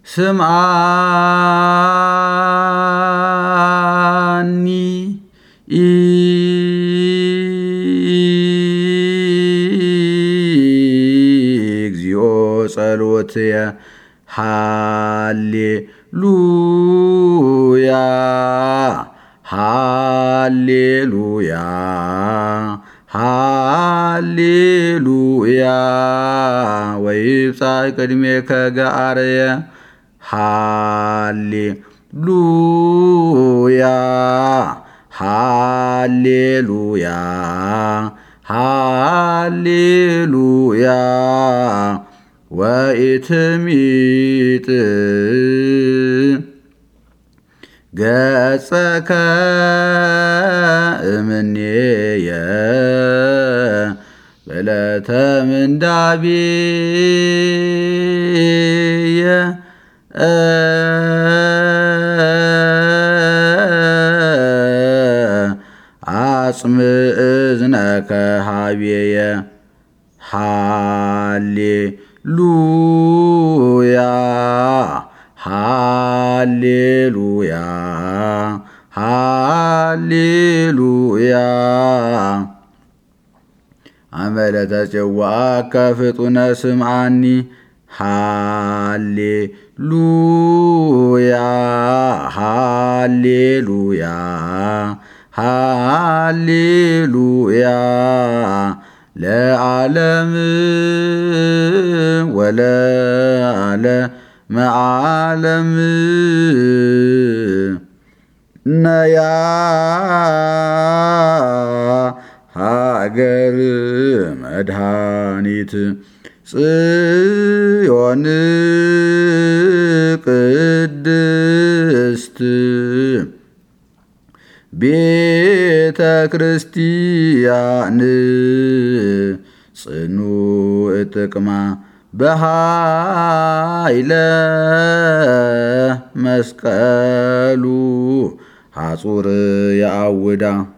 ስምዓኒ እግዚኦ ጸሎትየ ሃሌሉያ ሃሌሉያ ሃሌሉያ ወይብጻሕ ቅድሜከ ገአርየ ሃሌሉያ ሃሌሉያ ሃሌሉያ ወኢትሚጥ ገጸከ እምኔየ በዕለተ ምንዳቤየ አጽምዕ እዝነከ ኀቤየ ሃሌሉያ ሃሌሉያ ሃሌሉያ አመለተ ጽዋዐከ ፍጡነ ስምዓኒ ሃሌሉያ ሃሌሉያ ሃሌሉያ ለዓለም ወለዓለመ ዓለም ነያ ሀገር መድኃኒት ጽዮን ቅድስት ቤተ ክርስቲያን ጽኑዕ ጥቅማ በኃይለ መስቀሉ ሐጹር የአውዳ